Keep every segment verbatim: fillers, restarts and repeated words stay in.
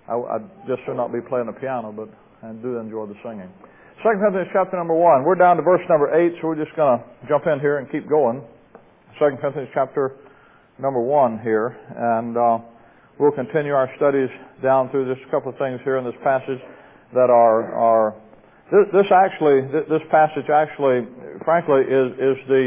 I, I just should not be playing the piano, but I do enjoy the singing. Second Corinthians chapter number one. We're down to verse number eight, so we're just going to jump in here and keep going. Second Corinthians chapter number one here, and uh, we'll continue our studies down through just a couple of things here in this passage that are are this, this actually this passage actually, frankly, is is the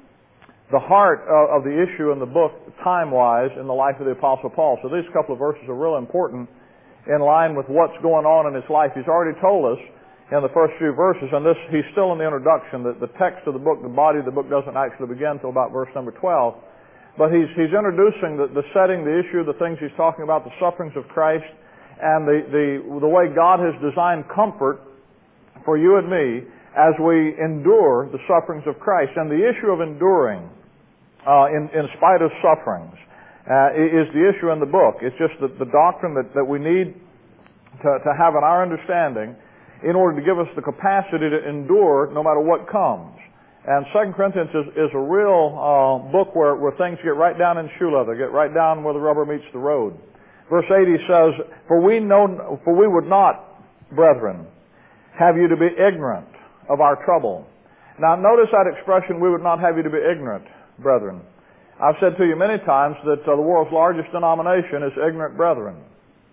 the heart of, of the issue in the book time-wise in the life of the Apostle Paul. So these couple of verses are real important in line with what's going on in his life. He's already told us in the first few verses, and this he's still in the introduction, that the text of the book, the body of the book doesn't actually begin until about verse number twelve. But he's he's introducing the, the setting, the issue, the things he's talking about, the sufferings of Christ, and the, the, the way God has designed comfort for you and me as we endure the sufferings of Christ. And the issue of enduring uh, in, in spite of sufferings uh, is the issue in the book. It's just the, the doctrine that, that we need to, to have in our understanding in order to give us the capacity to endure no matter what comes. And Second Corinthians is, is a real uh, book where, where things get right down in shoe leather, get right down where the rubber meets the road. Verse eighty says, For we know, for we would not, brethren, have you to be ignorant of our trouble. Now notice that expression, we would not have you to be ignorant, brethren. I've said to you many times that uh, the world's largest denomination is ignorant brethren.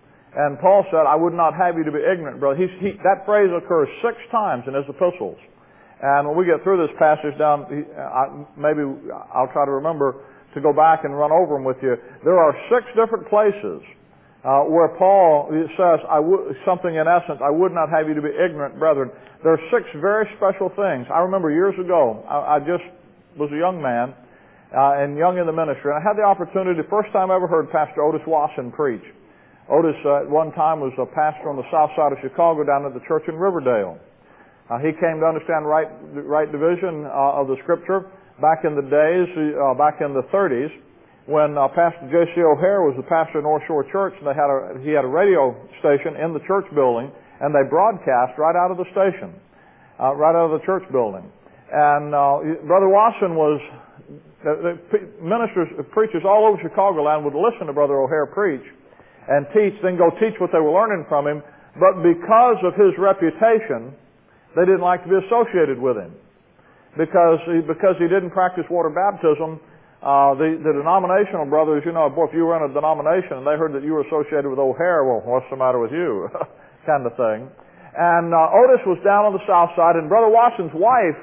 And Paul said, I would not have you to be ignorant, brother. He's, he, that phrase occurs six times in his epistles. And when we get through this passage down, I, maybe I'll try to remember to go back and run over them with you. There are six different places uh, where Paul says, I w- something in essence, I would not have you to be ignorant, brethren. There are six very special things. I remember years ago, I, I just was a young man uh, and young in the ministry. And I had the opportunity, the first time I ever heard Pastor Otis Wasson preach. Otis uh, at one time was a pastor on the south side of Chicago down at the church in Riverdale. Uh, he came to understand right, right division uh, of the Scripture back in the days, uh, back in the thirties, when uh, Pastor J C O'Hare was the pastor of North Shore Church, and they had a, he had a radio station in the church building, and they broadcast right out of the station, uh, right out of the church building. And uh, Brother Wasson was, the, the ministers, preachers all over Chicagoland would listen to Brother O'Hare preach and teach, then go teach what they were learning from him. But because of his reputation, they didn't like to be associated with him. Because he, because he didn't practice water baptism, uh, the, the denominational brothers, you know, boy, if you were in a denomination and they heard that you were associated with O'Hare, well, what's the matter with you? kind of thing. And uh, Otis was down on the south side, and Brother Watson's wife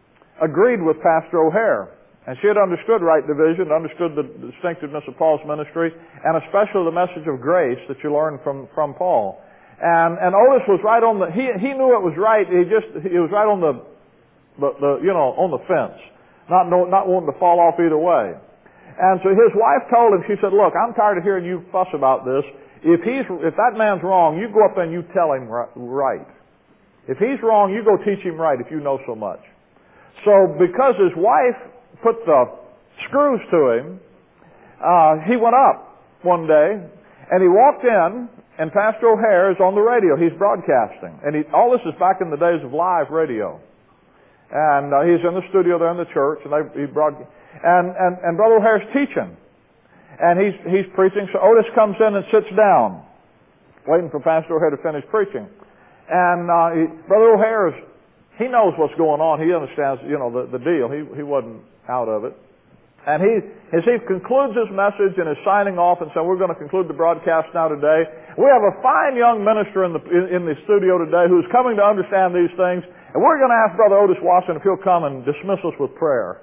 agreed with Pastor O'Hare. And she had understood right division, understood the distinctiveness of Paul's ministry, and especially the message of grace that you learn from, from Paul. And, and Otis was right on the, he, he knew it was right, he just, he was right on the, the, the you know, on the fence. Not, no, not wanting to fall off either way. And so his wife told him, she said, look, I'm tired of hearing you fuss about this. If he's, if that man's wrong, you go up there and you tell him right. If he's wrong, you go teach him right if you know so much. So because his wife put the screws to him, uh, he went up one day, and he walked in, and Pastor O'Hare is on the radio. He's broadcasting. And he, all this is back in the days of live radio. And uh, he's in the studio there in the church, and they, he broad, and, and, and Brother O'Hare's teaching. And he's, he's preaching, so Otis comes in and sits down, waiting for Pastor O'Hare to finish preaching. And uh, he, Brother O'Hare, is, he knows what's going on. He understands, you know, the, the deal. He, he wasn't out of it. And he, as he concludes his message and is signing off and saying, we're going to conclude the broadcast now today. We have a fine young minister in the, in, in the studio today who's coming to understand these things. And we're going to ask Brother Otis Wasson if he'll come and dismiss us with prayer.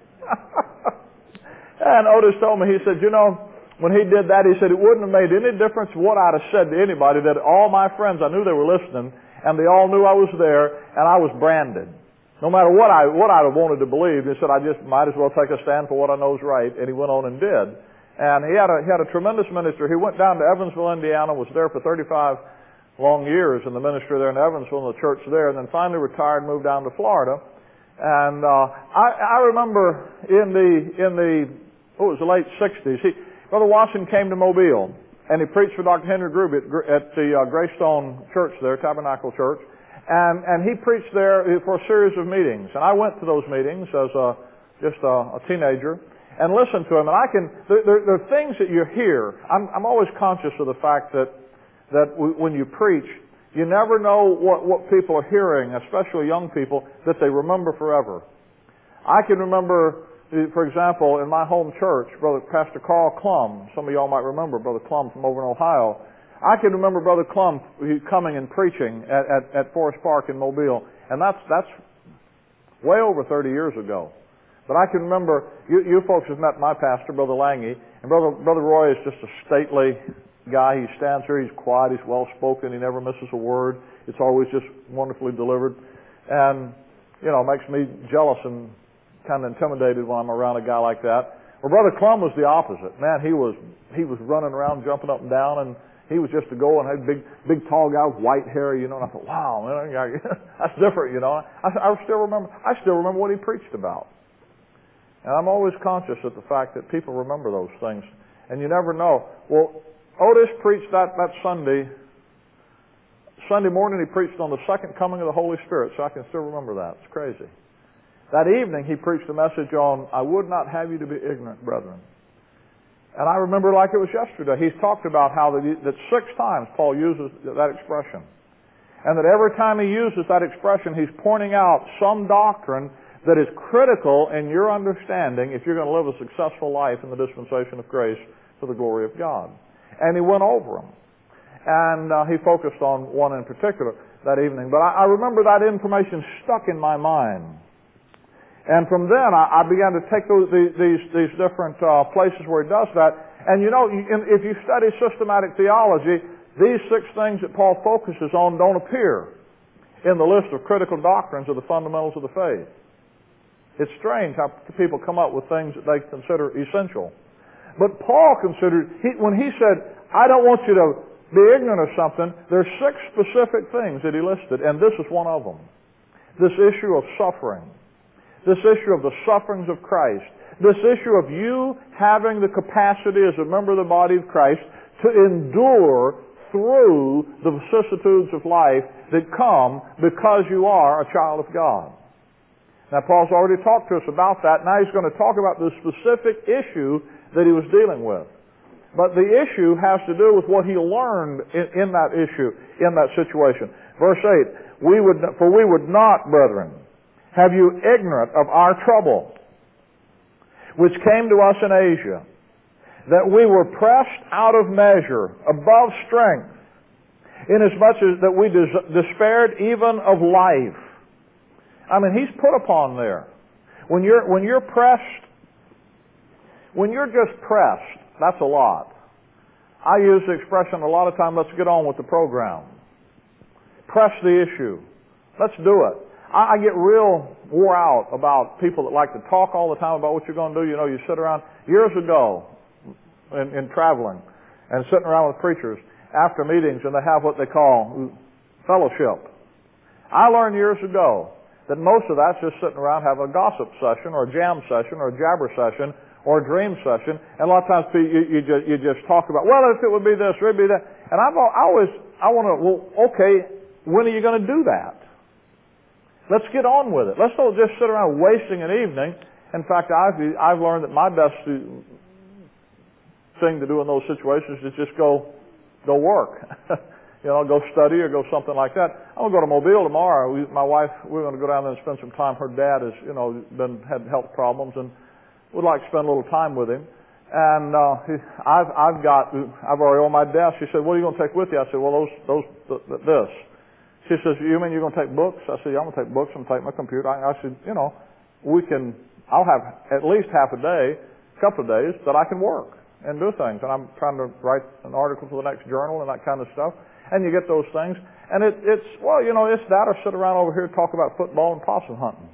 And Otis told me, he said, you know, when he did that, he said, it wouldn't have made any difference what I'd have said to anybody, that all my friends, I knew they were listening, and they all knew I was there, and I was branded. No matter what I what I'd have wanted to believe, he said, I just might as well take a stand for what I know is right, and he went on and did. And he had a he had a tremendous ministry. He went down to Evansville, Indiana, was there for thirty-five long years in the ministry there in Evansville, in the church there, and then finally retired and moved down to Florida. And uh, I, I remember in the in the oh, it was the late sixties. He, Brother Wasson came to Mobile, and he preached for Doctor Henry Gruby at, at the uh, Greystone Church there, Tabernacle Church. And, and he preached there for a series of meetings. And I went to those meetings as a, just a, a teenager and listened to him. And I can, there, there, there are things that you hear. I'm, I'm always conscious of the fact that, that w- when you preach, you never know what, what people are hearing, especially young people, that they remember forever. I can remember, for example, in my home church, Brother Pastor Carl Klum. Some of y'all might remember Brother Klum from over in Ohio. I can remember Brother Klum coming and preaching at, at, at Forest Park in Mobile, and that's that's way over thirty years ago. But I can remember, you, you folks have met my pastor, Brother Lange, and Brother Brother Roy is just a stately guy. He stands here, he's quiet, he's well-spoken, he never misses a word. It's always just wonderfully delivered. And, you know, it makes me jealous and kind of intimidated when I'm around a guy like that. Well, Brother Klum was the opposite. Man, he was he was running around, jumping up and down, and he was just a go and had big, big tall guy with white hair, you know, and I thought, wow, man, that's different, you know. I, I still remember, I still remember what he preached about. And I'm always conscious of the fact that people remember those things. And you never know. Well, Otis preached that, that Sunday. Sunday morning he preached on the second coming of the Holy Spirit, so I can still remember that. It's crazy. That evening he preached a message on, I would not have you to be ignorant, brethren. And I remember like it was yesterday. He's talked about how that, that six times Paul uses that expression. And that every time he uses that expression, he's pointing out some doctrine that is critical in your understanding if you're going to live a successful life in the dispensation of grace for the glory of God. And he went over them. And uh, he focused on one in particular that evening. But I, I remember that information stuck in my mind. And from then I, I began to take those, these, these, these different uh, places where he does that. And you know, if you study systematic theology, these six things that Paul focuses on don't appear in the list of critical doctrines of the fundamentals of the faith. It's strange how people come up with things that they consider essential. But Paul considered, he, when he said, I don't want you to be ignorant of something, there's six specific things that he listed, and this is one of them. This issue of suffering. This issue of the sufferings of Christ. This issue of you having the capacity as a member of the body of Christ to endure through the vicissitudes of life that come because you are a child of God. Now, Paul's already talked to us about that. Now he's going to talk about the specific issue that he was dealing with. But the issue has to do with what he learned in, in that issue, in that situation. Verse eight, we would, for we would not, brethren, have you ignorant of our trouble, which came to us in Asia, that we were pressed out of measure, above strength, inasmuch as that we des- despaired even of life. I mean, he's put upon there. When you're, when you're pressed, when you're just pressed, that's a lot. I use the expression a lot of time, let's get on with the program. Press the issue. Let's do it. I, I get real wore out about people that like to talk all the time about what you're going to do. You know, you sit around, years ago, in, in traveling, and sitting around with preachers after meetings, and they have what they call fellowship. I learned years ago that most of that's just sitting around having a gossip session or a jam session or a jabber session or a dream session. And a lot of times you, you, just, you just talk about, well, if it would be this or it would be that. And I've I always, I want to, well, okay, when are you going to do that? Let's get on with it. Let's not just sit around wasting an evening. In fact, I've, I've learned that my best thing to do in those situations is just go, go work. You know, go study or go something like that. I'm going to go to Mobile tomorrow. We, my wife, we're going to go down there and spend some time. Her dad has, you know, been had health problems, and would like to spend a little time with him. And uh, he, I've, I've got, I've already on my desk. She said, "What are you going to take with you?" I said, "Well, those, those, th- th- this." She says, "You mean you're going to take books?" I said, "Yeah, I'm going to take books. I'm going to take my computer." I, I said, "You know, we can. I'll have at least half a day, a couple of days that I can work and do things." And I'm trying to write an article for the next journal and that kind of stuff. And you get those things. And it, it's, well, you know, it's that or sit around over here and talk about football and possum hunting.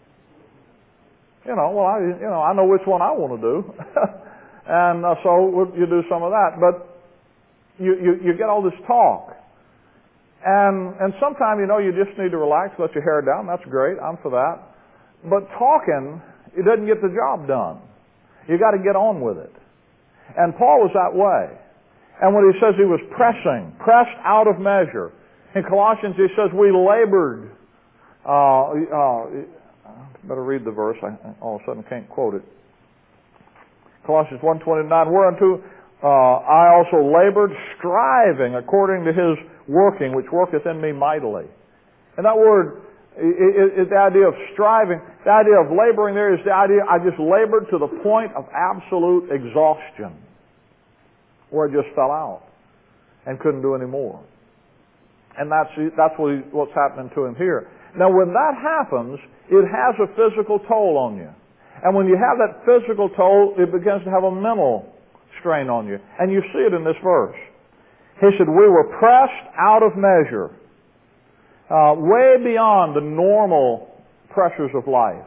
You know, well, I, you know, I know which one I want to do. and uh, so you do some of that. But you, you, you get all this talk. And, and sometimes, you know, you just need to relax, let your hair down. That's great. I'm for that. But talking, it doesn't get the job done. You got to get on with it. And Paul was that way. And when he says he was pressing, pressed out of measure. In Colossians he says we labored. Uh, uh, better read the verse. I all of a sudden can't quote it. Colossians one twenty-nine, whereunto Uh, I also labored, striving according to His working, which worketh in me mightily. And that word is the idea of striving. The idea of laboring there is the idea I just labored to the point of absolute exhaustion, where I just fell out and couldn't do any more. And that's that's what he, what's happening to him here. Now, when that happens, it has a physical toll on you. And when you have that physical toll, it begins to have a mental strain on you. And you see it in this verse. He said, we were pressed out of measure, uh, way beyond the normal pressures of life.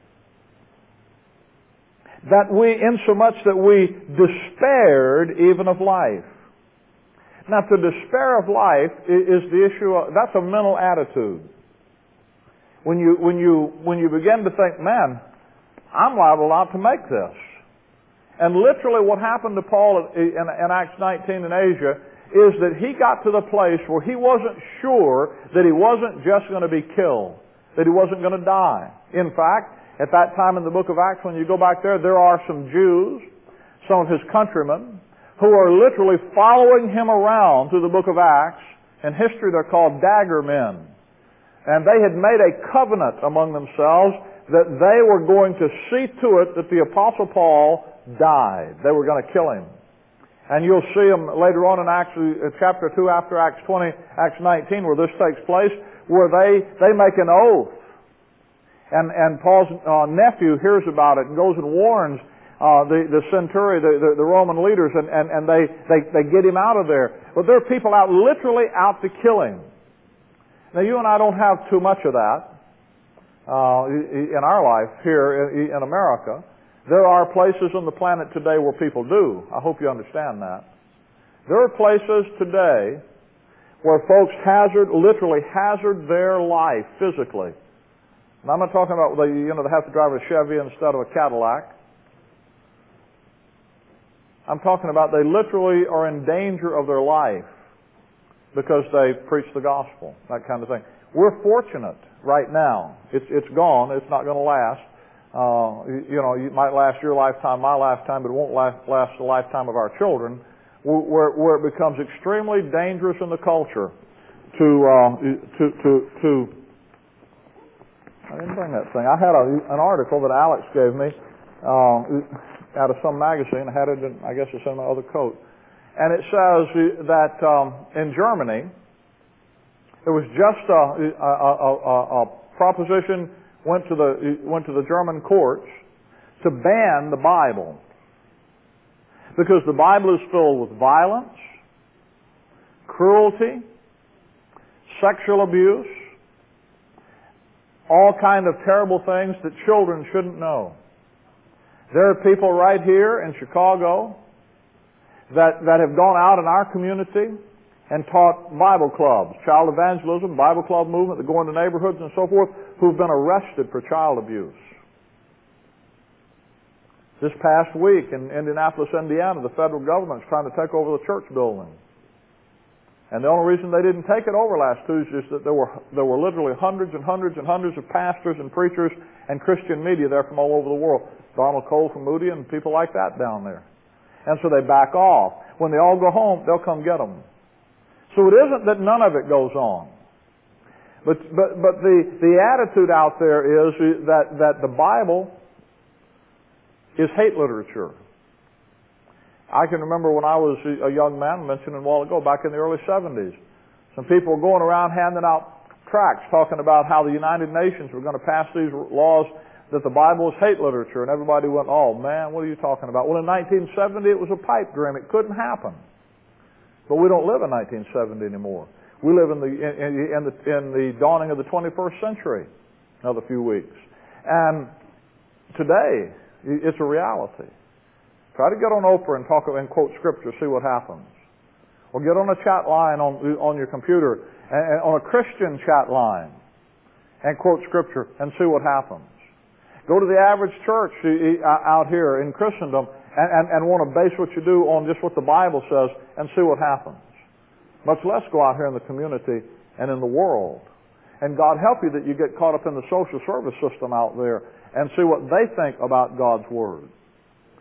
That we, insomuch that we despaired even of life. Now, to despair of life is the issue of, that's a mental attitude. When you, when you, when you begin to think, man, I'm liable not to make this. And literally what happened to Paul in, in Acts nineteen in Asia is that he got to the place where he wasn't sure that he wasn't just going to be killed, that he wasn't going to die. In fact, at that time in the book of Acts, when you go back there, there are some Jews, some of his countrymen, who are literally following him around through the book of Acts. In history, they're called dagger men. And they had made a covenant among themselves that they were going to see to it that the Apostle Paul died. They were going to kill him. And you'll see them later on in Acts chapter two after Acts twenty, Acts nineteen, where this takes place, where they, they make an oath. And, and Paul's uh, nephew hears about it and goes and warns uh, the, the centurion, the, the, the Roman leaders, and, and, and they, they, they get him out of there. But there are people out, literally out to kill him. Now, you and I don't have too much of that uh, in our life here in, in America. There are places on the planet today where people do. I hope you understand that. There are places today where folks hazard, literally hazard their life physically. And I'm not talking about they, you know, they have to drive a Chevy instead of a Cadillac. I'm talking about they literally are in danger of their life because they preach the gospel, that kind of thing. We're fortunate right now. It's it's gone. It's not going to last. Uh, you, you know, it might last your lifetime, my lifetime, but it won't last, last the lifetime of our children, where, where it becomes extremely dangerous in the culture to, uh, to, to, to, I didn't bring that thing. I had a, an article that Alex gave me uh, out of some magazine. I had it in, I guess it's in my other coat. And it says that um, in Germany, there was just a, a, a, a, a proposition went to the went to the German courts to ban the Bible because the Bible is filled with violence, cruelty, sexual abuse, all kind of terrible things that children shouldn't know. There are people right here in Chicago that that have gone out in our community and taught Bible clubs, child evangelism, Bible club movement that go into neighborhoods and so forth, who've been arrested for child abuse. This past week in Indianapolis, Indiana, the federal government's trying to take over the church building. And the only reason they didn't take it over last Tuesday is that there were there were literally hundreds and hundreds and hundreds of pastors and preachers and Christian media there from all over the world. Donald Cole from Moody and people like that down there. And so they back off. When they all go home, they'll come get them. So it isn't that none of it goes on. But but but the, the attitude out there is that, that the Bible is hate literature. I can remember when I was a young man, mentioned a while ago, back in the early seventies, some people were going around handing out tracts talking about how the United Nations were going to pass these laws that the Bible is hate literature, and everybody went, oh man, what are you talking about? Well, in nineteen seventy it was a pipe dream. It couldn't happen. But we don't live in nineteen seventy anymore. We live in the in, in the in the dawning of the twenty-first century. Another few weeks, and today it's a reality. Try to get on Oprah and talk and quote scripture, see what happens. Or get on a chat line on on your computer, and, and on a Christian chat line, and quote scripture and see what happens. Go to the average church out here in Christendom and, and, and want to base what you do on just what the Bible says and see what happens. Much less go out here in the community and in the world. And God help you that you get caught up in the social service system out there and see what they think about God's Word.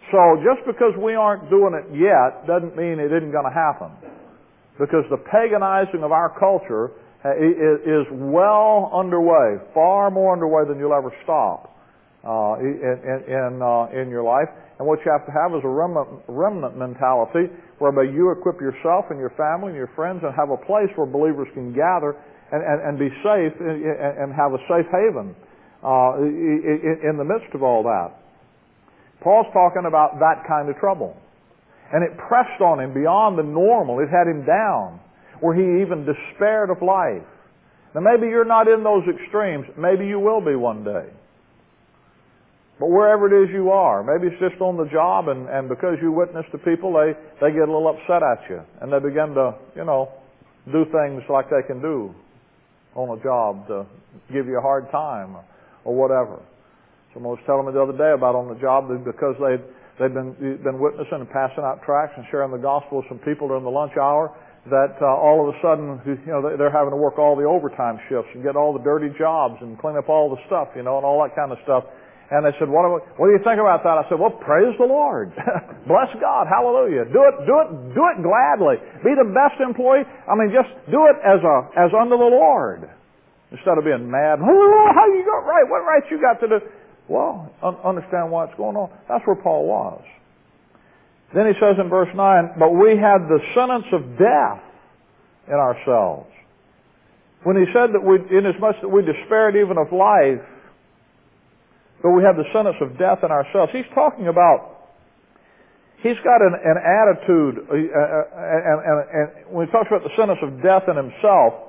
So just because we aren't doing it yet doesn't mean it isn't going to happen. Because the paganizing of our culture is well underway, far more underway than you'll ever stop uh, in in, uh, in your life. And what you have to have is a remnant, remnant mentality whereby you equip yourself and your family and your friends and have a place where believers can gather and, and, and be safe and, and have a safe haven uh, in the midst of all that. Paul's talking about that kind of trouble. And it pressed on him beyond the normal. It had him down where he even despaired of life. Now maybe you're not in those extremes. Maybe you will be one day. But wherever it is you are, maybe it's just on the job, and, and because you witness to people, they, they get a little upset at you. And they begin to, you know, do things like they can do on a job to give you a hard time or, or whatever. Someone was telling me the other day about on the job that because they'd, they'd been, been witnessing and passing out tracts and sharing the gospel with some people during the lunch hour, that uh, all of a sudden, you know, they're having to work all the overtime shifts and get all the dirty jobs and clean up all the stuff, you know, and all that kind of stuff. And they said, what do, what do you think about that? I said, well, praise the Lord. Bless God. Hallelujah. Do it, do it, do it gladly. Be the best employee. I mean, just do it as a, as unto the Lord. Instead of being mad. Oh, how you got right? What rights you got to do? Well, un- understand what's going on. That's where Paul was. Then he says in verse nine, but we had the sentence of death in ourselves. When he said that we, inasmuch that we despaired even of life, but we have the sentence of death in ourselves. He's talking about, he's got an, an attitude, uh, and, and, and when he talks about the sentence of death in himself,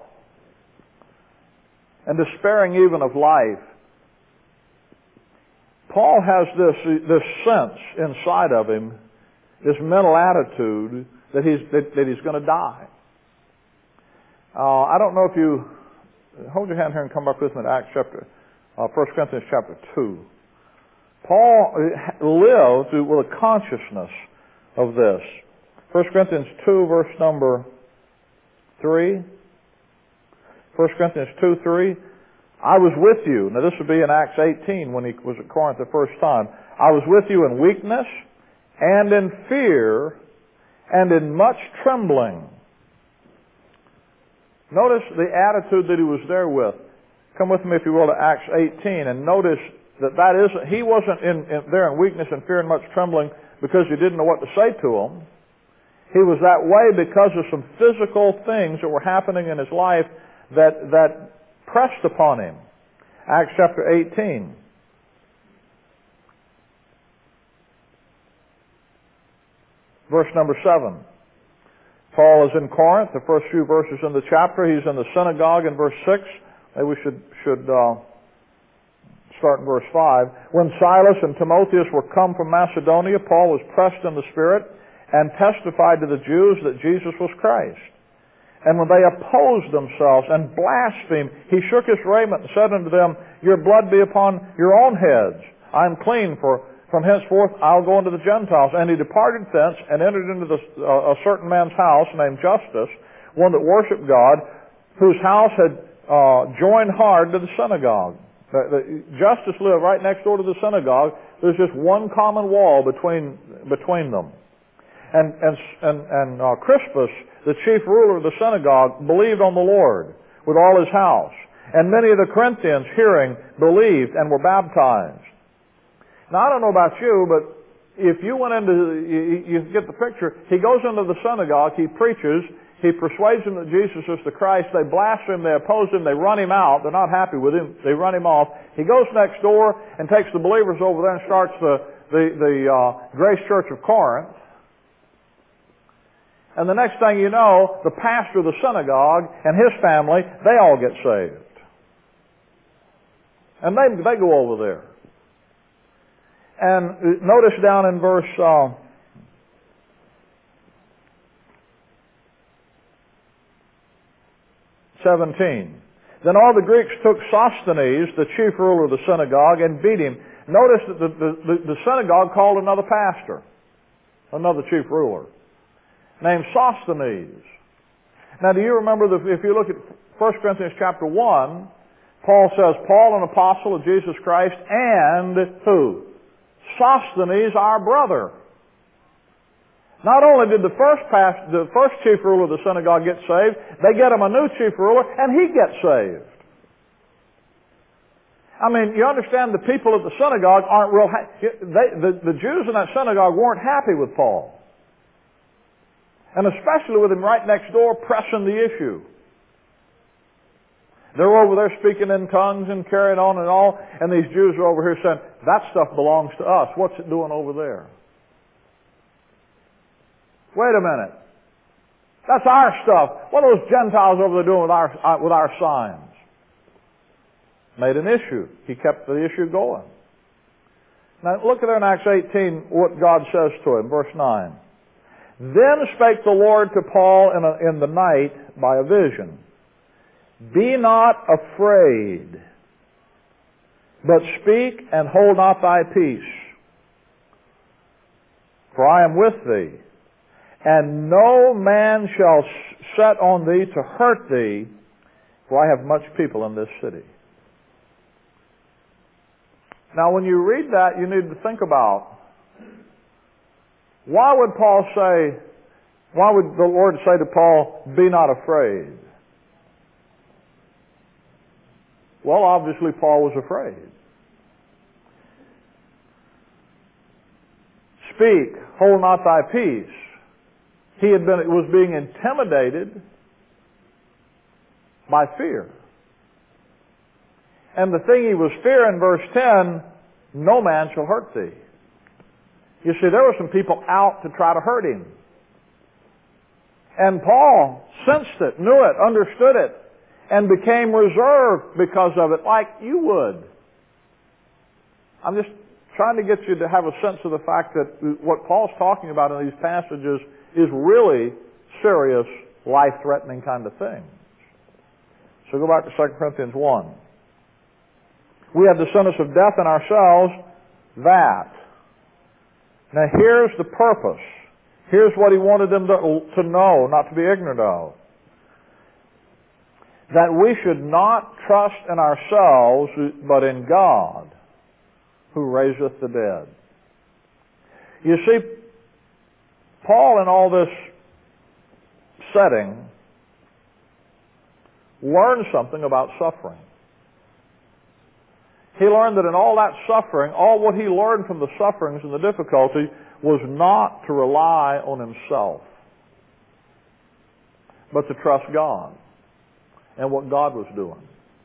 and despairing even of life, Paul has this, this sense inside of him, this mental attitude that he's, that, that he's going to die. Uh, I don't know if you, hold your hand here and come back with me to Acts chapter Uh, First Corinthians chapter two. Paul lived with a consciousness of this. First Corinthians two, verse number three. First Corinthians two, three. I was with you. Now this would be in Acts eighteen when he was at Corinth the first time. I was with you in weakness and in fear and in much trembling. Notice the attitude that he was there with. Come with me, if you will, to Acts eighteen, and notice that that isn't, he wasn't in, in, there in weakness and fear and much trembling because he didn't know what to say to him. He was that way because of some physical things that were happening in his life that, that pressed upon him. Acts chapter eighteen. Verse number seven. Paul is in Corinth, the first few verses in the chapter. He's in the synagogue in verse six. Maybe we should should uh, start in verse five. When Silas and Timotheus were come from Macedonia, Paul was pressed in the Spirit and testified to the Jews that Jesus was Christ. And when they opposed themselves and blasphemed, he shook his raiment and said unto them, your blood be upon your own heads. I am clean, for from henceforth I'll go into the Gentiles. And he departed thence and entered into the, uh, a certain man's house named Justus, one that worshipped God, whose house had Uh, joined hard to the synagogue. The, the, Justus lived right next door to the synagogue. There's just one common wall between between them. And and and, and uh, Crispus, the chief ruler of the synagogue, believed on the Lord with all his house. And many of the Corinthians, hearing, believed and were baptized. Now I don't know about you, but if you went into, you, you get the picture. He goes into the synagogue. He preaches. He persuades them that Jesus is the Christ. They blaspheme, they oppose him, they run him out. They're not happy with him. They run him off. He goes next door and takes the believers over there and starts the, the, the uh, Grace Church of Corinth. And the next thing you know, the pastor of the synagogue and his family, they all get saved. And they, they go over there. And notice down in verse Uh, seventeen. Then all the Greeks took Sosthenes, the chief ruler of the synagogue, and beat him. Notice that the, the, the synagogue called another pastor, another chief ruler, named Sosthenes. Now, do you remember that if you look at First Corinthians chapter one, Paul says, Paul, an apostle of Jesus Christ, and who? Sosthenes our brother. Not only did the first past, the first chief ruler of the synagogue get saved, they get him a new chief ruler, and he gets saved. I mean, you understand the people at the synagogue aren't real ha- they, the, the Jews in that synagogue weren't happy with Paul. And especially with him right next door pressing the issue. They're over there speaking in tongues and carrying on and all, and these Jews are over here saying, that stuff belongs to us. What's it doing over there? Wait a minute. That's our stuff. What are those Gentiles over there doing with our, with our signs? Made an issue. He kept the issue going. Now look at there in Acts eighteen what God says to him, verse nine. Then spake the Lord to Paul in, a, in the night by a vision. Be not afraid, but speak and hold not thy peace. For I am with thee, and no man shall set on thee to hurt thee, for I have much people in this city. Now when you read that, you need to think about, why would Paul say, why would the Lord say to Paul, be not afraid? Well, obviously Paul was afraid. Speak, hold not thy peace. He had been, was being intimidated by fear. And the thing he was fearing, verse ten, no man shall hurt thee. You see, there were some people out to try to hurt him. And Paul sensed it, knew it, understood it, and became reserved because of it, like you would. I'm just trying to get you to have a sense of the fact that what Paul's talking about in these passages is really serious, life-threatening kind of things. So go back to Second Corinthians one. We have the sentence of death in ourselves, that. Now here's the purpose. Here's what he wanted them to, to know, not to be ignorant of. That we should not trust in ourselves, but in God, who raiseth the dead. You see, Paul in all this setting learned something about suffering. He learned that in all that suffering, all what he learned from the sufferings and the difficulty was not to rely on himself, but to trust God and what God was doing.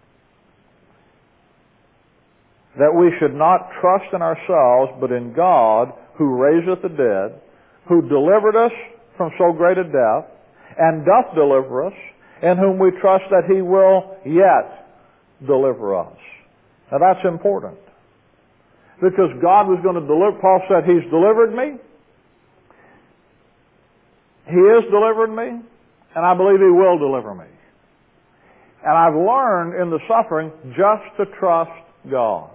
That we should not trust in ourselves, but in God, who raiseth the dead, who delivered us from so great a death, and doth deliver us, in whom we trust that he will yet deliver us. Now that's important. Because God was going to deliver, Paul said, he's delivered me. He is delivered me, and I believe he will deliver me. And I've learned in the suffering just to trust God.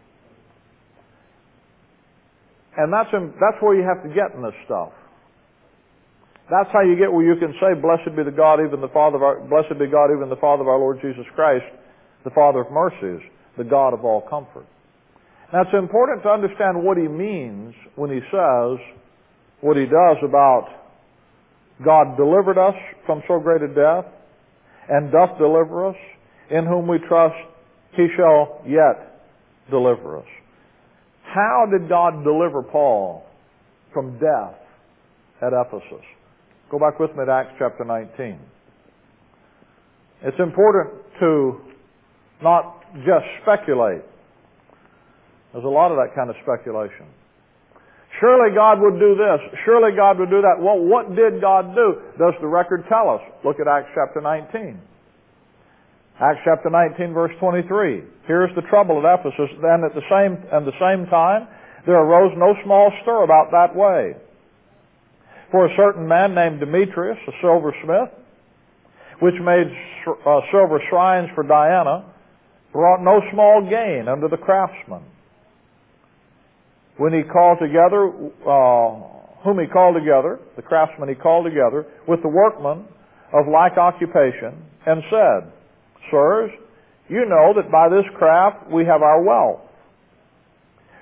And that's, in, that's where you have to get in this stuff. That's how you get where you can say, blessed be the God, even the Father of our, blessed be God, even the Father of our Lord Jesus Christ, the Father of mercies, the God of all comfort. Now it's important to understand what he means when he says what he does about God delivered us from so great a death, and doth deliver us, in whom we trust he shall yet deliver us. How did God deliver Paul from death at Ephesus? Go back with me to Acts chapter nineteen. It's important to not just speculate. There's a lot of that kind of speculation. Surely God would do this. Surely God would do that. Well, what did God do? Does the record tell us? Look at Acts chapter nineteen. Acts chapter nineteen, verse twenty-three. Here's the trouble at Ephesus. Then at the same, at the same time, there arose no small stir about that way. For a certain man named Demetrius, a silversmith, which made uh, silver shrines for Diana, brought no small gain unto the craftsmen. When he called together, uh, whom he called together, the craftsmen he called together, with the workmen of like occupation, and said, Sirs, you know that by this craft we have our wealth.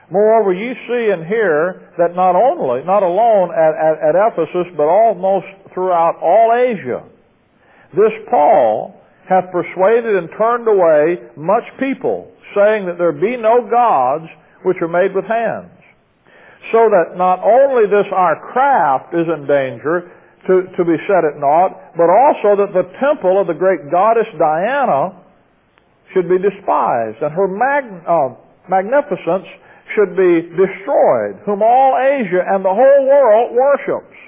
Moreover, ye see and hear that not only, not alone at, at, at Ephesus, but almost throughout all Asia, this Paul hath persuaded and turned away much people, saying that there be no gods which are made with hands. So that not only this our craft is in danger to, to be set at naught, but also that the temple of the great goddess Diana should be despised, and her mag, uh, magnificence should be destroyed, whom all Asia and the whole world worships.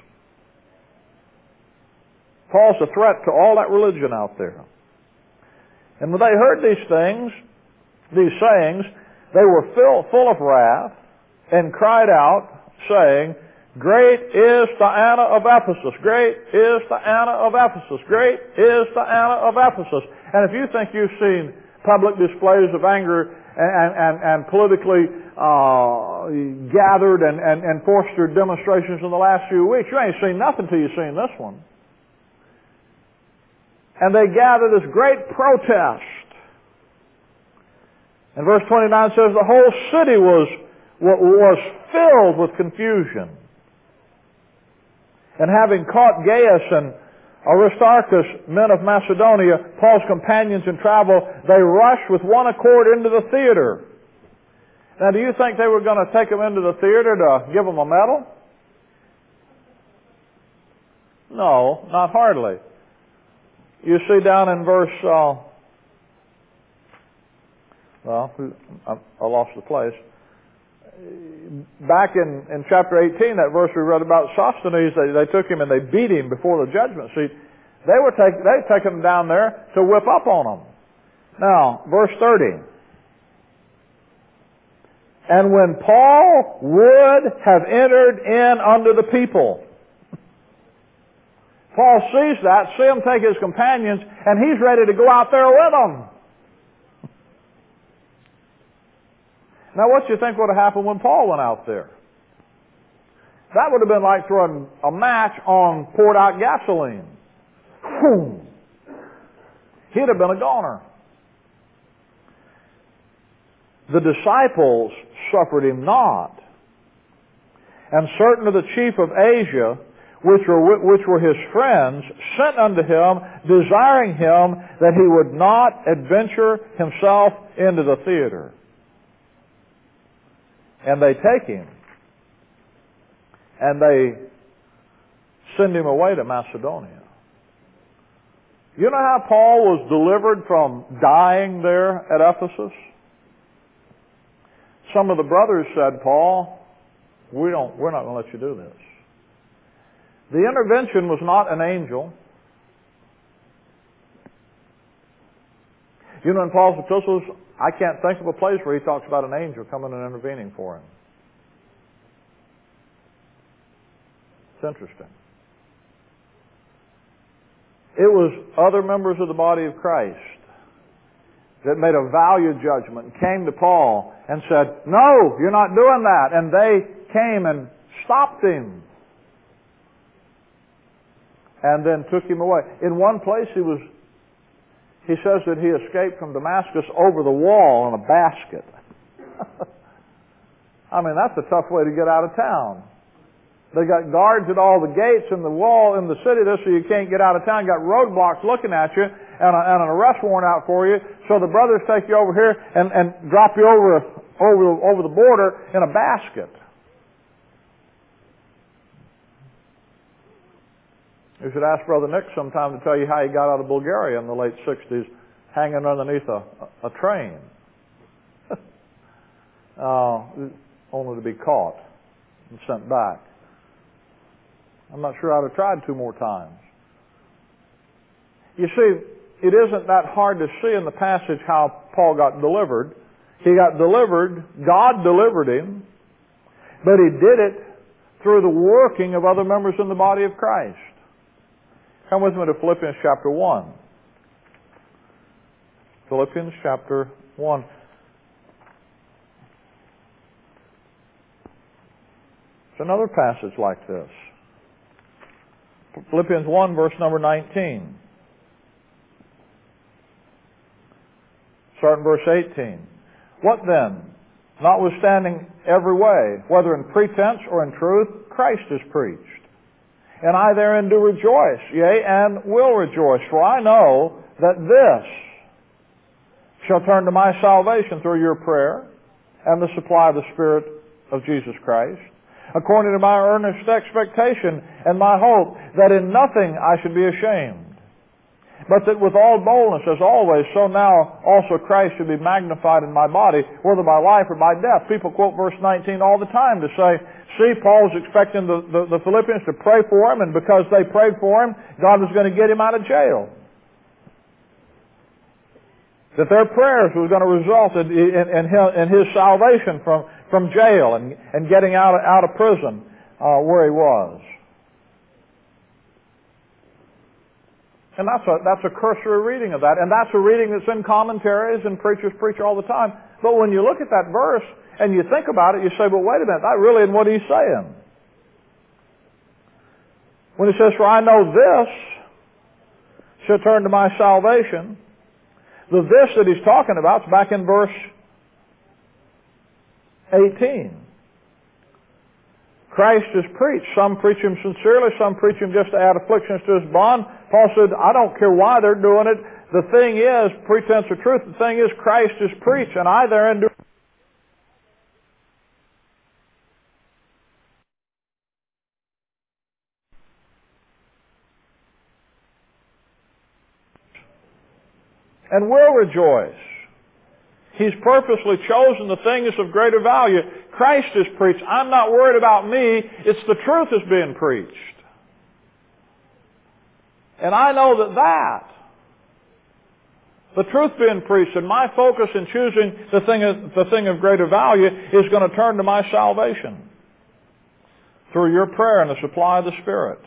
Paul's a threat to all that religion out there. And when they heard these things, these sayings, they were fill, full of wrath, and cried out, saying, Great is Diana of Ephesus! Great is Diana of Ephesus! Great is Diana of Ephesus! And if you think you've seen public displays of anger and, and, and politically uh, gathered and, and, and fostered demonstrations in the last few weeks, you ain't seen nothing till you've seen this one. And they gathered this great protest. And verse twenty-nine says, the whole city was, was filled with confusion. And having caught Gaius and Aristarchus, men of Macedonia, Paul's companions in travel, they rushed with one accord into the theater. Now, do you think they were going to take them into the theater to give them a medal? No, not hardly. You see down in verse, uh, well, I, I lost the place. Back in, in chapter eighteen, that verse we read about Sosthenes, they, they took him and they beat him before the judgment seat. They were take, they taken him down there to whip up on him. Now, verse thirty. And when Paul would have entered in unto the people, Paul sees that, see him take his companions, and he's ready to go out there with them. Now, what do you think would have happened when Paul went out there? That would have been like throwing a match on poured out gasoline. Whew. He'd have been a goner. The disciples suffered him not. And certain of the chief of Asia, which were, which were his friends, sent unto him, desiring him that he would not adventure himself into the theater. And they take him, and they send him away to Macedonia. You know how Paul was delivered from dying there at Ephesus? Some of the brothers said, Paul, we don't, we're not going to let you do this. The intervention was not an angel. You know, in Paul's epistles, I can't think of a place where he talks about an angel coming and intervening for him. It's interesting. It was other members of the body of Christ that made a value judgment and came to Paul and said, no, you're not doing that. And they came and stopped him and then took him away. In one place he was He says that he escaped from Damascus over the wall in a basket. I mean, that's a tough way to get out of town. They got guards at all the gates and the wall in the city there so you can't get out of town. Got roadblocks looking at you and, a, and an arrest warrant out for you. So the brothers take you over here and, and drop you over, over, over the border in a basket. You should ask Brother Nick sometime to tell you how he got out of Bulgaria in the late sixties, hanging underneath a, a train. uh, only to be caught and sent back. I'm not sure I'd have tried two more times. You see, it isn't that hard to see in the passage how Paul got delivered. He got delivered, God delivered him, but he did it through the working of other members in the body of Christ. Come with me to Philippians chapter one. Philippians chapter one. It's another passage like this. Philippians one, verse number nineteen. Start in verse eighteen. What then? Notwithstanding every way, whether in pretense or in truth, Christ is preached. And I therein do rejoice, yea, and will rejoice, for I know that this shall turn to my salvation through your prayer and the supply of the Spirit of Jesus Christ, according to my earnest expectation and my hope, that in nothing I should be ashamed, but that with all boldness, as always, so now also Christ should be magnified in my body, whether by life or by death. People quote verse nineteen all the time to say, see, Paul was expecting the, the, the Philippians to pray for him, and because they prayed for him, God was going to get him out of jail. That their prayers was going to result in, in, in, his, in his salvation from, from jail and, and getting out of, out of prison uh, where he was. And that's a, that's a cursory reading of that. And that's a reading that's in commentaries and preachers preach all the time. But when you look at that verse and you think about it, you say, well, wait a minute, that really isn't what he's saying. When he says, for I know this shall turn to my salvation, the this that he's talking about is back in verse eighteen. Christ is preached. Some preach him sincerely, some preach him just to add afflictions to his bond. Paul said, I don't care why they're doing it. The thing is, pretense or truth, the thing is Christ is preached, and I therein do. And will rejoice. He's purposely chosen the things of greater value. Christ is preached. I'm not worried about me. It's the truth that's being preached. And I know that that, the truth being preached, and my focus in choosing the thing of, the thing of greater value is going to turn to my salvation through your prayer and the supply of the Spirit.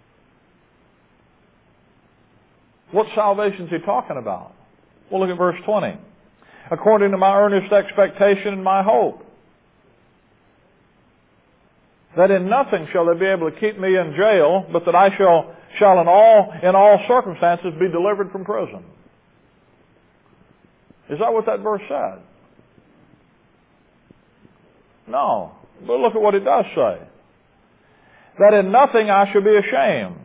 What salvation is he talking about? Well, look at verse twenty. According to my earnest expectation and my hope, that in nothing shall they be able to keep me in jail, but that I shall shall in all in all circumstances be delivered from prison. Is that what that verse said? No. But look at what it does say. That in nothing I shall be ashamed.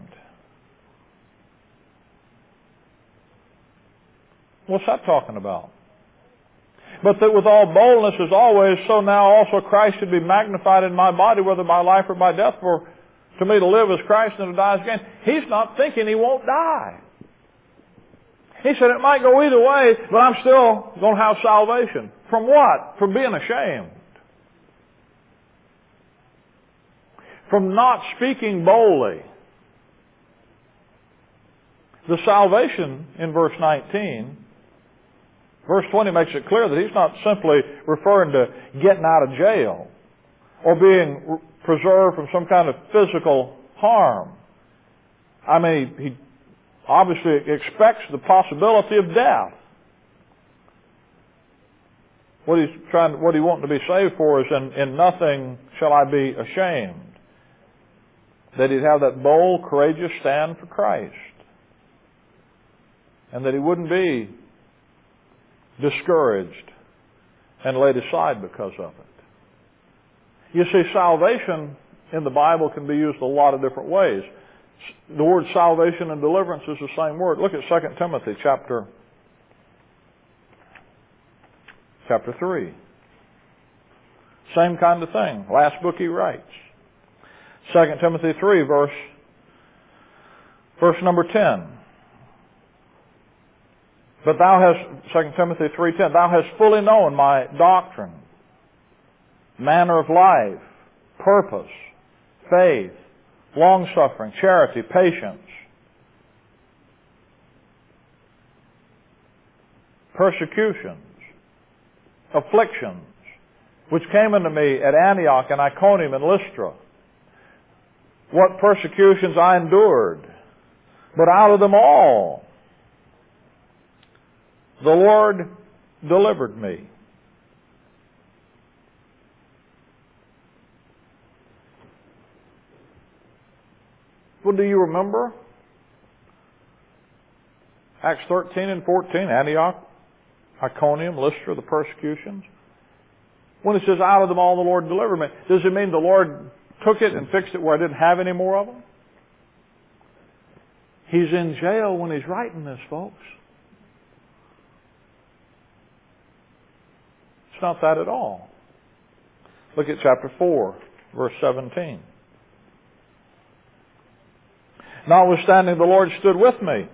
What's that talking about? But that with all boldness as always, so now also Christ should be magnified in my body, whether by life or by death, for to me to live is Christ and to die is gain. He's not thinking he won't die. He said it might go either way, but I'm still going to have salvation. From what? From being ashamed. From not speaking boldly. The salvation in verse nineteen, verse twenty makes it clear that he's not simply referring to getting out of jail or being preserved from some kind of physical harm. I mean, he obviously expects the possibility of death. What he's trying, what he wanting to be saved for is in, in nothing shall I be ashamed. That he'd have that bold, courageous stand for Christ. And that he wouldn't be discouraged and laid aside because of it. You see, salvation in the Bible can be used a lot of different ways. The word salvation and deliverance is the same word. Look at Second Timothy chapter, chapter three. Same kind of thing. Last book he writes. Second Timothy three, verse, verse number ten. But thou hast, Second Timothy three ten, thou hast fully known my doctrine, manner of life, purpose, faith, long-suffering, charity, patience, persecutions, afflictions, which came unto me at Antioch and Iconium and Lystra. What persecutions I endured, but out of them all the Lord delivered me. Well, do you remember Acts thirteen and fourteen, Antioch, Iconium, Lystra, the persecutions? When it says, out of them all the Lord delivered me, does it mean the Lord took it and fixed it where I didn't have any more of them? He's in jail when he's writing this, folks. It's not that at all. Look at chapter four, verse seventeen. Notwithstanding, the Lord stood with me.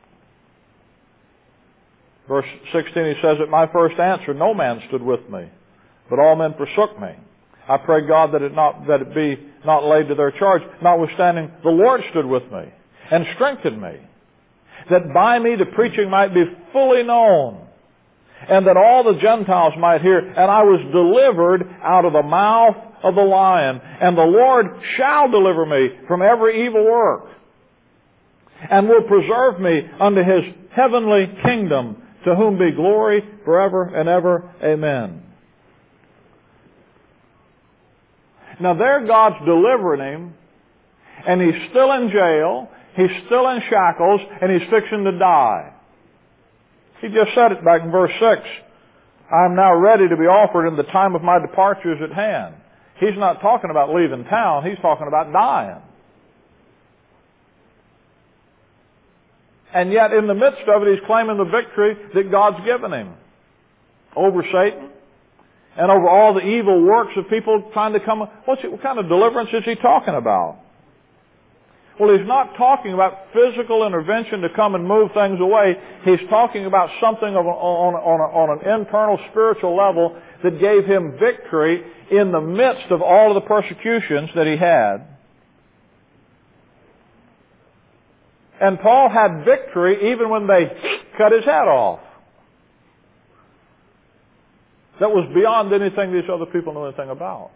Verse sixteen, he says, at my first answer, no man stood with me, but all men forsook me. I pray God that it not that it be not laid to their charge. Notwithstanding, the Lord stood with me and strengthened me, that by me the preaching might be fully known, and that all the Gentiles might hear. And I was delivered out of the mouth of the lion. And the Lord shall deliver me from every evil work, and will preserve me unto His heavenly kingdom, to whom be glory forever and ever. Amen. Now there God's delivering him, and he's still in jail, he's still in shackles, and he's fixing to die. He just said it back in verse six. I am now ready to be offered, and the time of my departure is at hand. He's not talking about leaving town, he's talking about dying. And yet in the midst of it, he's claiming the victory that God's given him over Satan and over all the evil works of people trying to come. What's it, what kind of deliverance is he talking about? Well, he's not talking about physical intervention to come and move things away. He's talking about something of a, on, on, a, on an internal spiritual level that gave him victory in the midst of all of the persecutions that he had. And Paul had victory even when they cut his head off. That was beyond anything these other people knew anything about.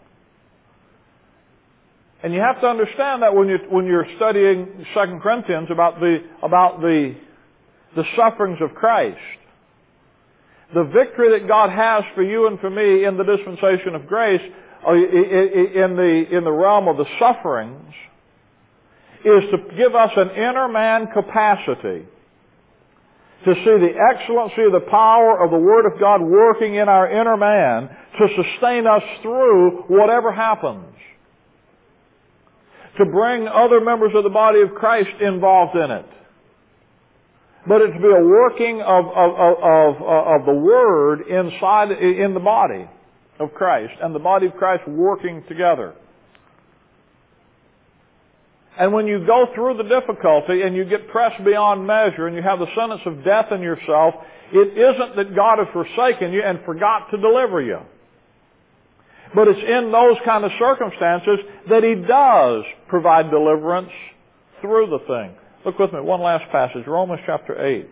And you have to understand that when you when you're studying Second Corinthians about the about the the sufferings of Christ, the victory that God has for you and for me in the dispensation of grace, in the in the realm of the sufferings, is to give us an inner man capacity to see the excellency of the power of the Word of God working in our inner man to sustain us through whatever happens. To bring other members of the body of Christ involved in it. But it to be a working of, of, of, of, of the Word inside, in the body of Christ, and the body of Christ working together. And when you go through the difficulty and you get pressed beyond measure and you have the sentence of death in yourself, it isn't that God has forsaken you and forgot to deliver you. But it's in those kind of circumstances that He does provide deliverance through the thing. Look with me, one last passage, Romans chapter eight.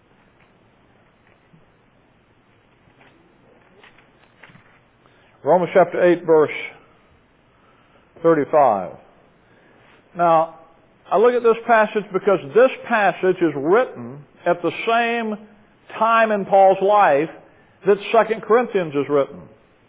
Romans chapter eight, verse thirty-five. Now, I look at this passage because this passage is written at the same time in Paul's life that Second Corinthians is written.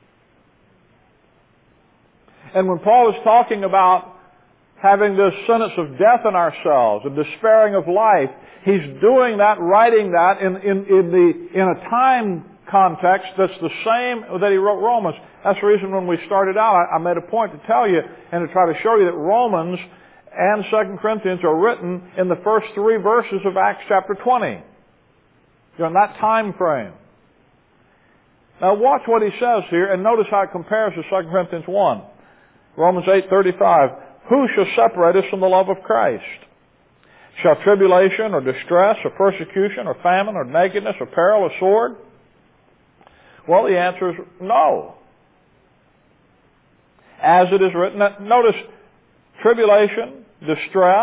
And when Paul is talking about having this sentence of death in ourselves and despairing of life, he's doing that, writing that in, in, in, the, in a time context that's the same that he wrote Romans. That's the reason when we started out, I, I made a point to tell you and to try to show you that Romans and Second Corinthians are written in the first three verses of Acts chapter twenty. You're in that time frame. Now watch what he says here and notice how it compares to Second Corinthians one. Romans eight thirty-five. Who shall separate us from the love of Christ? Shall tribulation or distress or persecution or famine or nakedness or peril or sword? Well, the answer is no. As it is written, notice tribulation, distress,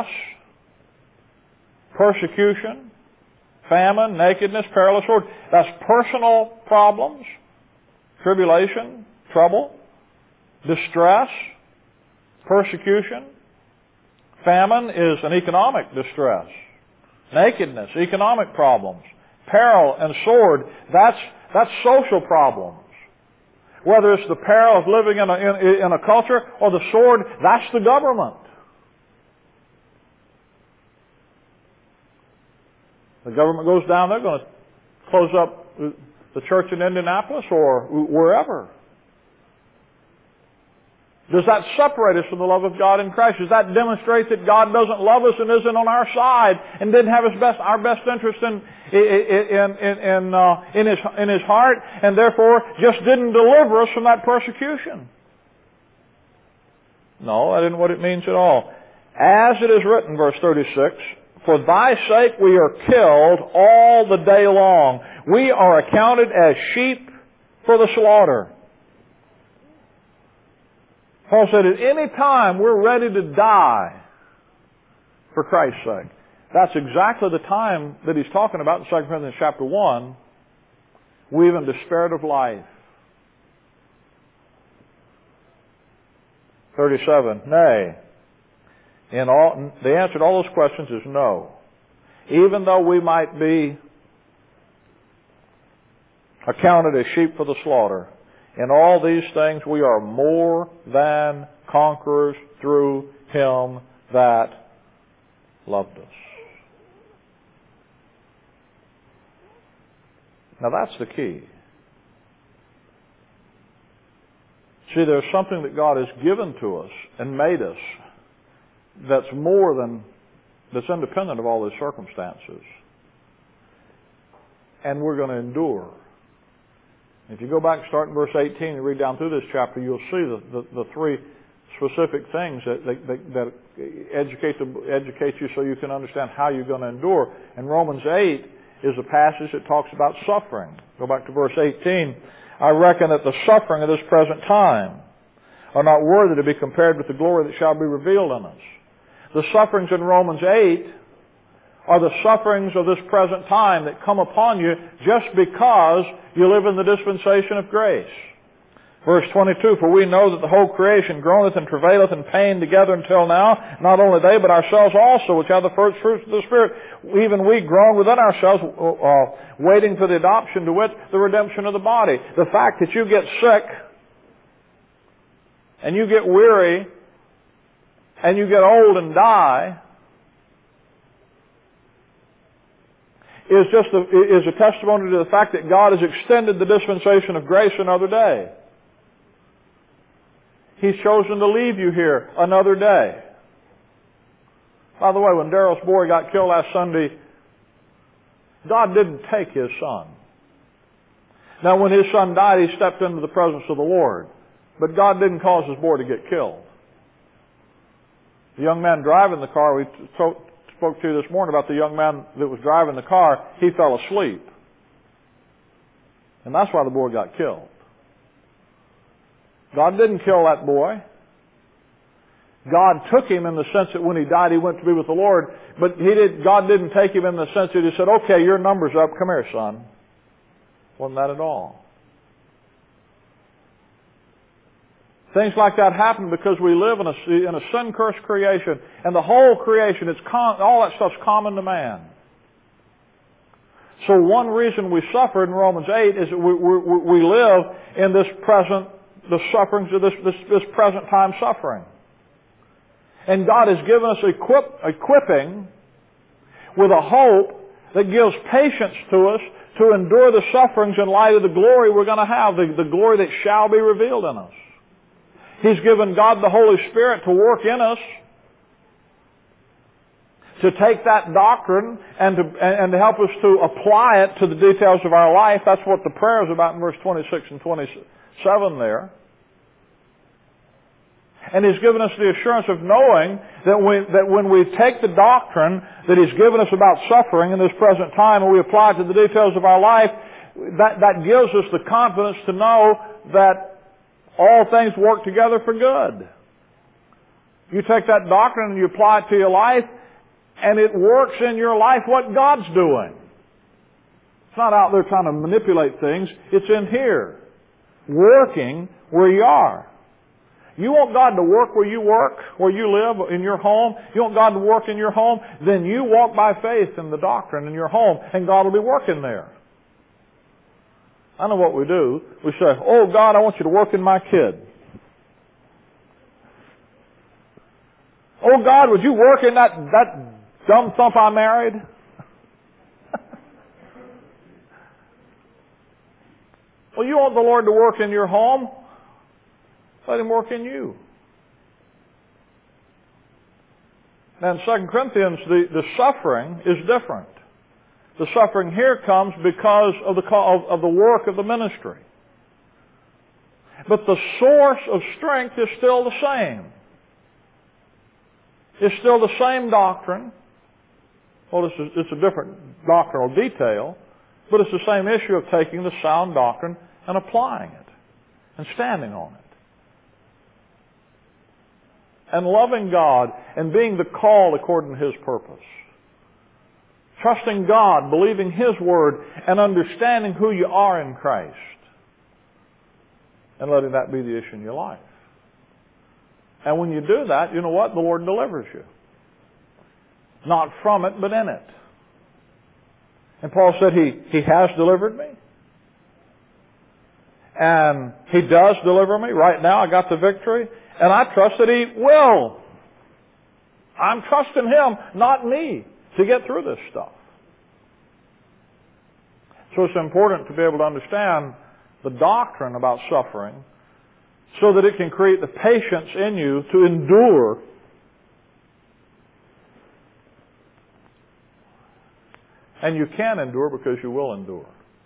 persecution, famine, nakedness, peril or sword. That's personal problems, tribulation, trouble, distress, persecution. Famine is an economic distress. Nakedness, economic problems. Peril and sword, that's, that's social problems. Whether it's the peril of living in a, in, in a culture or the sword, that's the government. The government goes down, they're going to close up the church in Indianapolis or wherever. Does that separate us from the love of God in Christ? Does that demonstrate that God doesn't love us and isn't on our side and didn't have his best, our best interest in in in in, uh, in his in his heart, and therefore just didn't deliver us from that persecution? No, that isn't what it means at all. As it is written, verse thirty-six, for thy sake we are killed all the day long. We are accounted as sheep for the slaughter. Paul said at any time we're ready to die for Christ's sake. That's exactly the time that he's talking about in Second Corinthians chapter one. We even despaired of life. thirty-seven, nay. In all, the answer to all those questions is no. Even though we might be accounted as sheep for the slaughter, in all these things we are more than conquerors through him that loved us. Now that's the key. See, there's something that God has given to us and made us that's more than, that's independent of all these circumstances. And we're going to endure. If you go back and start in verse eighteen and read down through this chapter, you'll see the, the, the three specific things that, that, that educate, educate you so you can understand how you're going to endure. And Romans eight is a passage that talks about suffering. Go back to verse eighteen. I reckon that the suffering of this present time are not worthy to be compared with the glory that shall be revealed in us. The sufferings in Romans eight are the sufferings of this present time that come upon you just because you live in the dispensation of grace. Verse twenty-two, for we know that the whole creation groaneth and travaileth in pain together until now, not only they, but ourselves also, which have the first fruits of the Spirit, even we groan within ourselves, uh, waiting for the adoption, to wit, the redemption of the body. The fact that you get sick, and you get weary, and you get old and die, is just a, is a testimony to the fact that God has extended the dispensation of grace another day. He's chosen to leave you here another day. By the way, when Daryl's boy got killed last Sunday, God didn't take his son. Now, when his son died, he stepped into the presence of the Lord. But God didn't cause his boy to get killed. The young man driving the car, we spoke to you this morning about the young man that was driving the car, he fell asleep. And that's why the boy got killed. God didn't kill that boy. God took him in the sense that when he died, he went to be with the Lord. But he did, God didn't take him in the sense that he said, okay, your number's up, come here, son. Wasn't that at all. Things like that happen because we live in a, in a sin-cursed creation, and the whole creation, it's con, all that stuff's common to man. So one reason we suffer in Romans eight is that we, we, we live in this present, the sufferings of this, this, this present time suffering. And God has given us equip, equipping with a hope that gives patience to us to endure the sufferings in light of the glory we're going to have, the, the glory that shall be revealed in us. He's given God the Holy Spirit to work in us, to take that doctrine and to, and to help us to apply it to the details of our life. That's what the prayer is about in verse twenty-six and twenty-seven there. And He's given us the assurance of knowing that, we, that when we take the doctrine that He's given us about suffering in this present time and we apply it to the details of our life, that, that gives us the confidence to know that all things work together for good. You take that doctrine and you apply it to your life, and it works in your life what God's doing. It's not out there trying to manipulate things. It's in here, working where you are. You want God to work where you work, where you live, in your home. You want God to work in your home, then you walk by faith in the doctrine in your home, and God will be working there. I know what we do. We say, oh, God, I want you to work in my kid. Oh, God, would you work in that, that dumb thump I married? Well, you want the Lord to work in your home? Let Him work in you. Now in Second Corinthians, the, the suffering is different. The suffering here comes because of the, of, of the work of the ministry. But the source of strength is still the same. It's still the same doctrine. Well, it's a, it's a different doctrinal detail, but it's the same issue of taking the sound doctrine and applying it and standing on it. And loving God and being the called according to His purpose. Trusting God, believing His Word, and understanding who you are in Christ. And letting that be the issue in your life. And when you do that, you know what? The Lord delivers you. Not from it, but in it. And Paul said He, he has delivered me. And He does deliver me. Right now I got the victory. And I trust that He will. I'm trusting Him, not me, to get through this stuff. So it's important to be able to understand the doctrine about suffering so that it can create the patience in you to endure and you can endure because you will endure.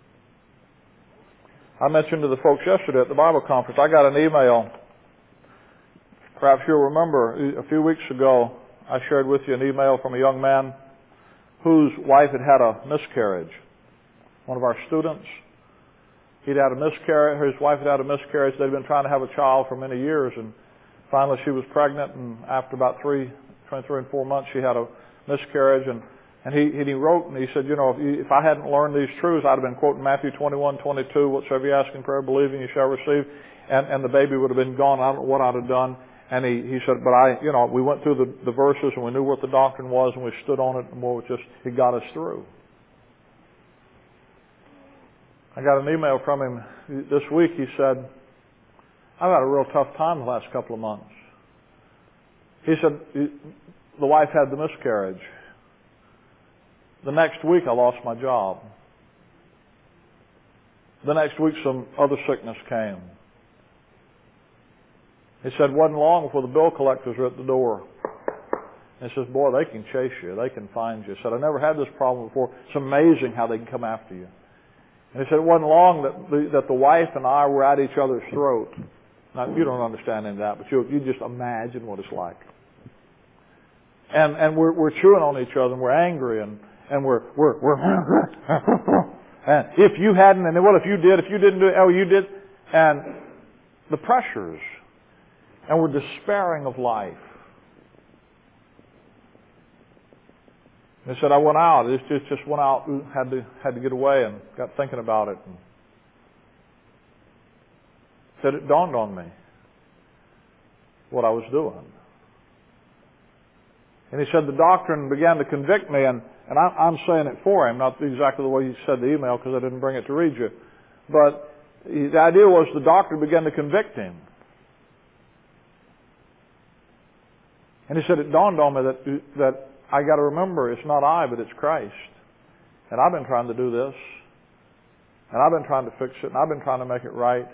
I mentioned to the folks yesterday at the Bible conference, I got an email. Perhaps you'll remember a few weeks ago I shared with you an email from a young man whose wife had had a miscarriage. One of our students, he'd had a miscarriage, his wife had had a miscarriage. They'd been trying to have a child for many years, and finally she was pregnant, and after about three, between three and four months, she had a miscarriage, and, and he, he wrote, and he said, you know, if, you, if I hadn't learned these truths, I'd have been quoting Matthew twenty-one, twenty-two, whatsoever you ask in prayer, believing you shall receive, and, and the baby would have been gone. I don't know what I'd have done. And he, he said, but I, you know, we went through the, the verses, and we knew what the doctrine was, and we stood on it, and well, it just, it got us through. I got an email from him this week. He said, I've had a real tough time the last couple of months. He said, the wife had the miscarriage. The next week I lost my job. The next week some other sickness came. He said, it wasn't long before the bill collectors were at the door. And he says, boy, they can chase you. They can find you. He said, I never had this problem before. It's amazing how they can come after you. And he said, it wasn't long that the, that the wife and I were at each other's throat. Now, you don't understand any of that, but you, you just imagine what it's like. And, and we're, we're chewing on each other, and we're angry, and, and we're, we're, we're, and if you hadn't, and what if you did, if you didn't do it, oh, you did, and the pressures. And we're despairing of life. They said, I went out. It just, just went out, had to, had to get away, and got thinking about it. And said it dawned on me what I was doing. And he said the doctrine began to convict me, and, and I, I'm saying it for him, not exactly the way he said the email because I didn't bring it to read you. But the idea was the doctrine began to convict him. And he said it dawned on me that, that I got to remember it's not I, but it's Christ. And I've been trying to do this. And I've been trying to fix it. And I've been trying to make it right.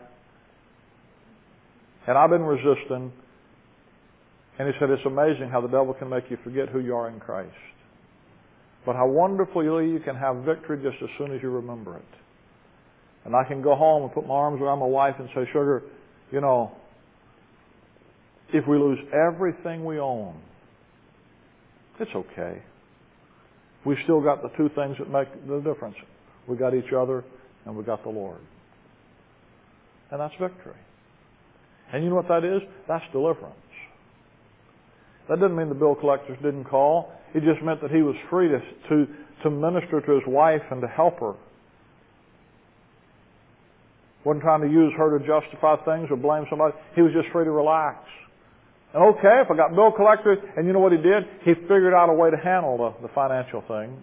And I've been resisting. And he said it's amazing how the devil can make you forget who you are in Christ. But how wonderfully you can have victory just as soon as you remember it. And I can go home and put my arms around my wife and say, sugar, you know, if we lose everything we own, it's okay. We've still got the two things that make the difference. We got each other and we got the Lord. And that's victory. And you know what that is? That's deliverance. That didn't mean the bill collectors didn't call. It just meant that he was free to, to, to minister to his wife and to help her. Wasn't trying to use her to justify things or blame somebody. He was just free to relax. And okay, if I got bill collectors, and you know what he did? He figured out a way to handle the, the financial things,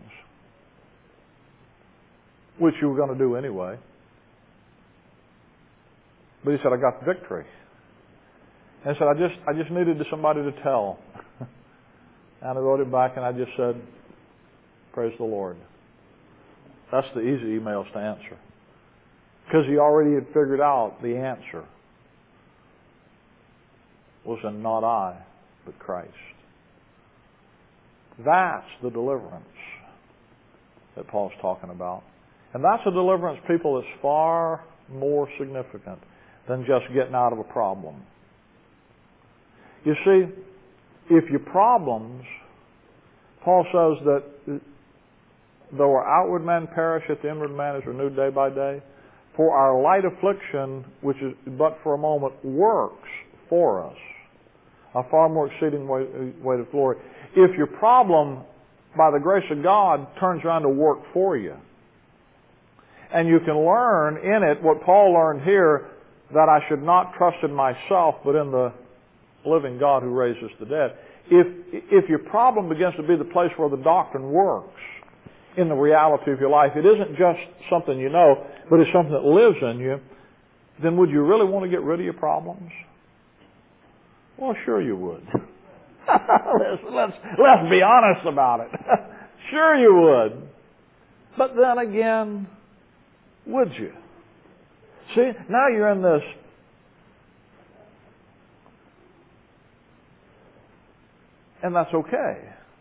which you were going to do anyway. But he said, I got the victory. And he said, I just, I just needed somebody to tell. And I wrote him back and I just said, praise the Lord. That's the easy emails to answer. Because he already had figured out the answer was in not I, but Christ. That's the deliverance that Paul's talking about. And that's a deliverance, people, that's far more significant than just getting out of a problem. You see, if your problems, Paul says that though our outward man perish, yet the inward man is renewed day by day. For our light affliction, which is but for a moment, works for us a far more exceeding weight of glory. If your problem, by the grace of God, turns around to work for you, and you can learn in it what Paul learned here, that I should not trust in myself, but in the living God who raises the dead. If, if your problem begins to be the place where the doctrine works in the reality of your life, it isn't just something you know, but it's something that lives in you, then would you really want to get rid of your problems? Well, sure you would. let's, let's, let's be honest about it. Sure you would. But then again, would you? See, now you're in this and that's okay.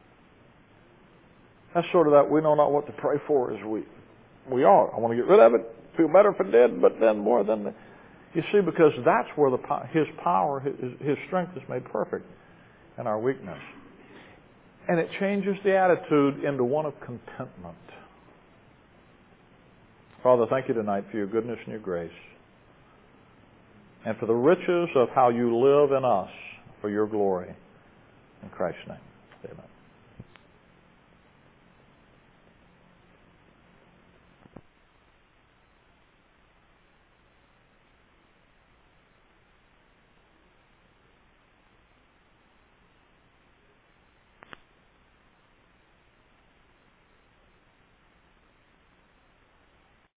That's sort of that we know not what to pray for as we we are. I want to get rid of it, feel better if it did, but then more than the, you see, because that's where the His power, His, His strength is made perfect in our weakness. And it changes the attitude into one of contentment. Father, thank you tonight for your goodness and your grace, and for the riches of how you live in us for your glory. In Christ's name, amen.